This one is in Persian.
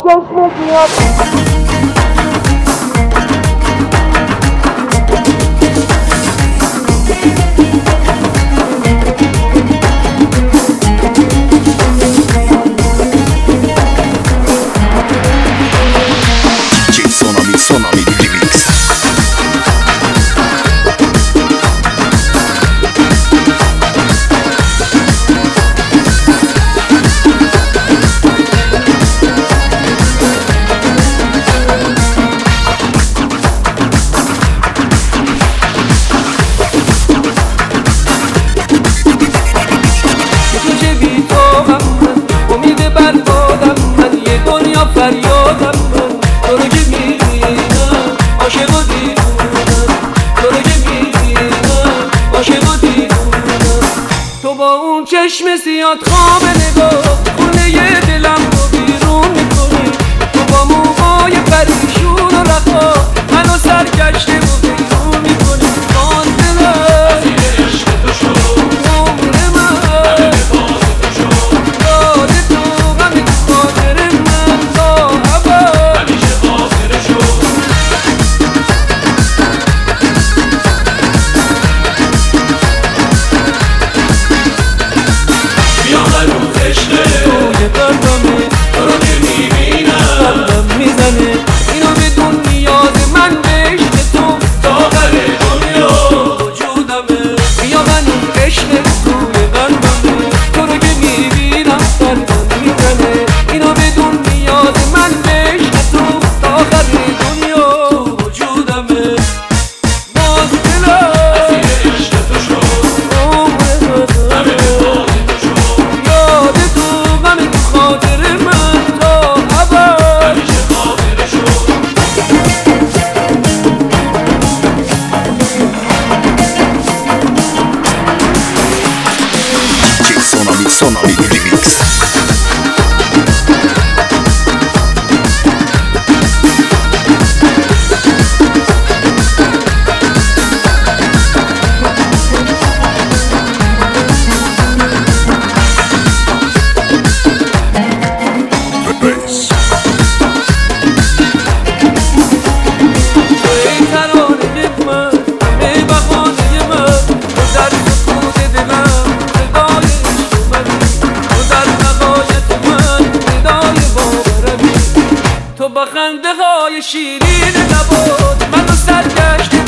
چشمت میاد. Sonami Remix. تو چه بی تو هم من امید بربادم من یه دنیا فریادم من تو رو که میبینم عاشق و دیوونم تو رو که میبینم عاشق و دیوونم تو با اون چشم سیاد خواب نگاه خونه دلم رو بیرون میکنی تو با موهای پریشون و رها منو سرگشته و بیرون میکنی جان دلم اینو بدون نیاز من به عشق تو تا آخر دنیا وجودمه بیا من اون عشق توی قلبمه تو رو که میبینم قلبم میزنه اینو بدون نیاز من به عشق تو تا آخر دنیا وجودمه باز دلم اسیر عشق تو شد عمر همه به باز تو شد یاد تو غم تو خاطر من تا ابد Sonami Remix. تو با خنده های شیرین لبات منو سرگشته